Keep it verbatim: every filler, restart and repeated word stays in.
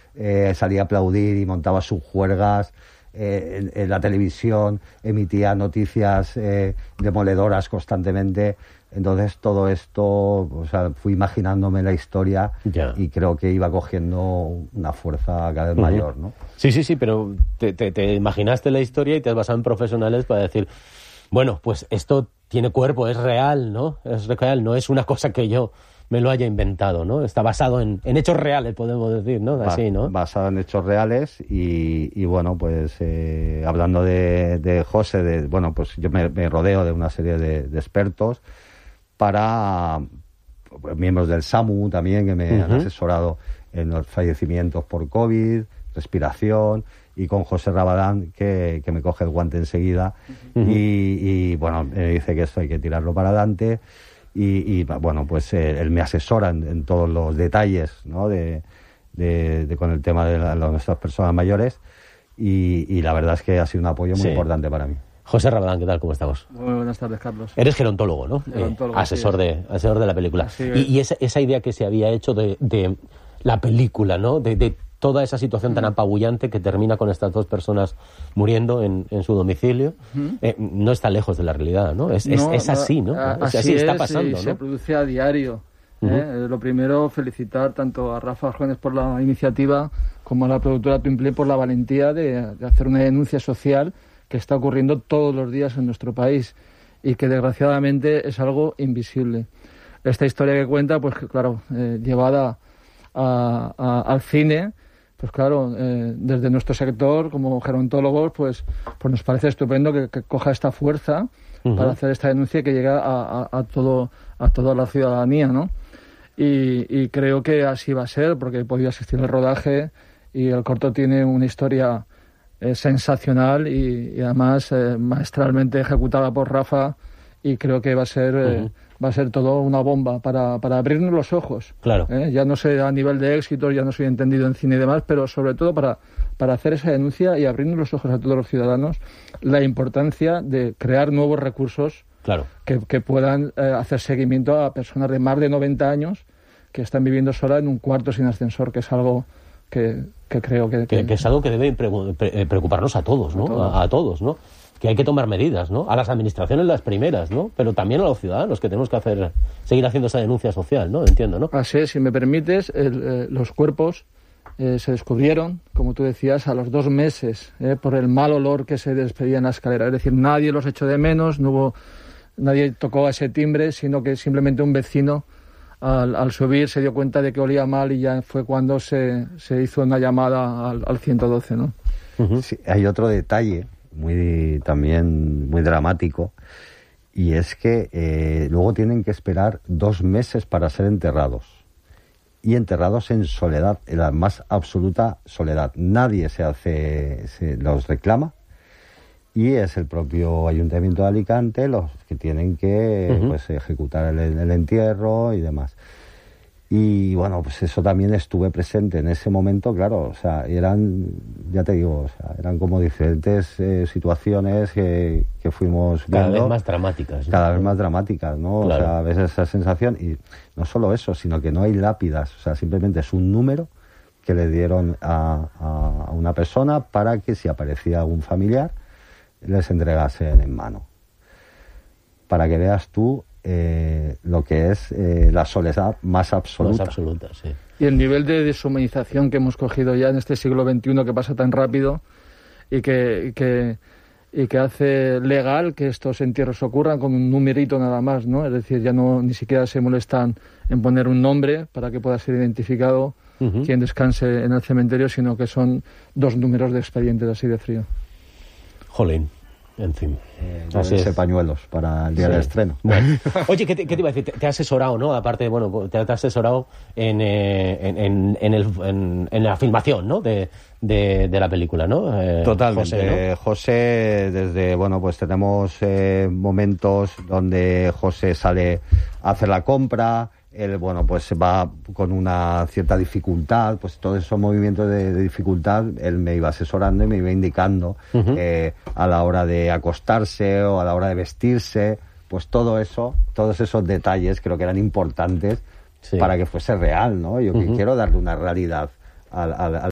eh, salía a aplaudir y montaba sus juergas. Eh, en, en la televisión emitía noticias eh, demoledoras constantemente. Entonces todo esto, o sea, fui imaginándome la historia ya. Y creo que iba cogiendo una fuerza cada vez uh-huh. mayor, ¿no? Sí, sí, sí, pero te, te, te imaginaste la historia y te has basado en profesionales para decir, bueno, pues esto tiene cuerpo, es real, ¿no? Es real, no es una cosa que yo me lo haya inventado, ¿no? Está basado en, en hechos reales, podemos decir, ¿no? Así, ¿no? Basado en hechos reales y, y bueno, pues eh, hablando de, de José, de, bueno, pues yo me, me rodeo de una serie de, de expertos para pues, miembros del SAMU también, que me uh-huh. han asesorado en los fallecimientos por COVID, respiración, y con José Rabadán, que, que me coge el guante enseguida, uh-huh. y, y bueno, me dice que esto hay que tirarlo para adelante. Y, y bueno, pues eh, él me asesora en, en todos los detalles, ¿no? de, de, de con el tema de, la, de nuestras personas mayores y, y la verdad es que ha sido un apoyo muy sí. importante para mí. José Rabadán, ¿qué tal? ¿Cómo estamos? Muy buenas tardes, Carlos. Eres gerontólogo, ¿no? Gerontólogo, eh, asesor, sí, de, asesor de la película. Y, y esa, esa idea que se había hecho de, de la película, ¿no? De, de toda esa situación tan apabullante que termina con estas dos personas muriendo en, en su domicilio, uh-huh. eh, no está lejos de la realidad, ¿no? Es, no, es, es así, ¿no? A, así, así está es, pasando, y ¿no? Se produce a diario. Uh-huh. ¿eh? Lo primero, felicitar tanto a Rafa Jóvenes por la iniciativa como a la productora Twin Play por la valentía de, de hacer una denuncia social que está ocurriendo todos los días en nuestro país y que desgraciadamente es algo invisible. Esta historia que cuenta, pues claro, eh, llevada a, a, al cine, pues claro, eh, desde nuestro sector, como gerontólogos, pues, pues nos parece estupendo que, que coja esta fuerza uh-huh. para hacer esta denuncia y que llegue a, a, a, todo, a toda la ciudadanía, ¿no? Y, y creo que así va a ser, porque he podido asistir al rodaje y el corto tiene una historia eh, sensacional y, y además eh, maestralmente ejecutada por Rafa, y creo que va a ser... Eh, uh-huh. va a ser todo una bomba para, para abrirnos los ojos. Claro. ¿eh? Ya no sé a nivel de éxitos, ya no soy entendido en cine y demás, pero sobre todo para, para hacer esa denuncia y abrirnos los ojos a todos los ciudadanos, la importancia de crear nuevos recursos claro. que, que puedan eh, hacer seguimiento a personas de más de noventa años que están viviendo solas en un cuarto sin ascensor, que es algo que, que creo que, que... que... Que es algo que debe preocuparnos a todos, ¿no? A todos, a, a todos ¿no? Que hay que tomar medidas, ¿no? A las administraciones las primeras, ¿no? Pero también a los ciudadanos, que tenemos que hacer, seguir haciendo esa denuncia social, ¿no? Entiendo, ¿no? Así es, si me permites, el, eh, los cuerpos eh, se descubrieron, como tú decías, a los dos meses, eh, por el mal olor que se despedía en la escalera. Es decir, nadie los echó de menos, no hubo, nadie tocó ese timbre, sino que simplemente un vecino, al, al subir, se dio cuenta de que olía mal y ya fue cuando se, se hizo una llamada al, al ciento doce, ¿no? Uh-huh. Sí, hay otro detalle muy también muy dramático, y es que eh, luego tienen que esperar dos meses para ser enterrados, y enterrados en soledad, en la más absoluta soledad. Nadie se hace, se los reclama, y es el propio Ayuntamiento de Alicante los que tienen que uh-huh. pues ejecutar el, el entierro y demás. Y bueno, pues eso también estuve presente en ese momento, claro, o sea, eran, ya te digo, o sea, eran como diferentes eh, situaciones que, que fuimos viendo. Cada vez más dramáticas, ¿no? Cada vez más dramáticas, ¿no? Claro. O sea, ves esa sensación, y no solo eso, sino que no hay lápidas, o sea, simplemente es un número que le dieron a, a, a una persona para que si aparecía algún familiar, les entregasen en mano. Para que veas tú Eh, lo que es eh, la soledad más absoluta. Más absoluta, sí. Y el nivel de deshumanización que hemos cogido ya en este siglo veintiuno, que pasa tan rápido y que, y que, y que hace legal que estos entierros ocurran con un numerito nada más, ¿no? Es decir, ya no ni siquiera se molestan en poner un nombre para que pueda ser identificado uh-huh. quien descanse en el cementerio, sino que son dos números de expedientes, así de frío. Jolín. En fin, eh, así es. Pañuelos para el día sí. del estreno. Bueno. Oye, ¿qué te, ¿qué te iba a decir? Te, te has asesorado, ¿no? Aparte, bueno, te, te has asesorado en, eh, en, en, en, el, en, en la filmación, ¿no? De, de, de la película, ¿no? Eh, Totalmente. José, ¿no? José, desde, bueno, pues tenemos eh, momentos donde José sale a hacer la compra. Él, bueno, pues va con una cierta dificultad, pues todos esos movimientos de, de dificultad, él me iba asesorando y me iba indicando uh-huh. eh, a la hora de acostarse o a la hora de vestirse, pues todo eso, todos esos detalles creo que eran importantes sí. para que fuese real, ¿no? Yo uh-huh. quiero darle una realidad al, al, al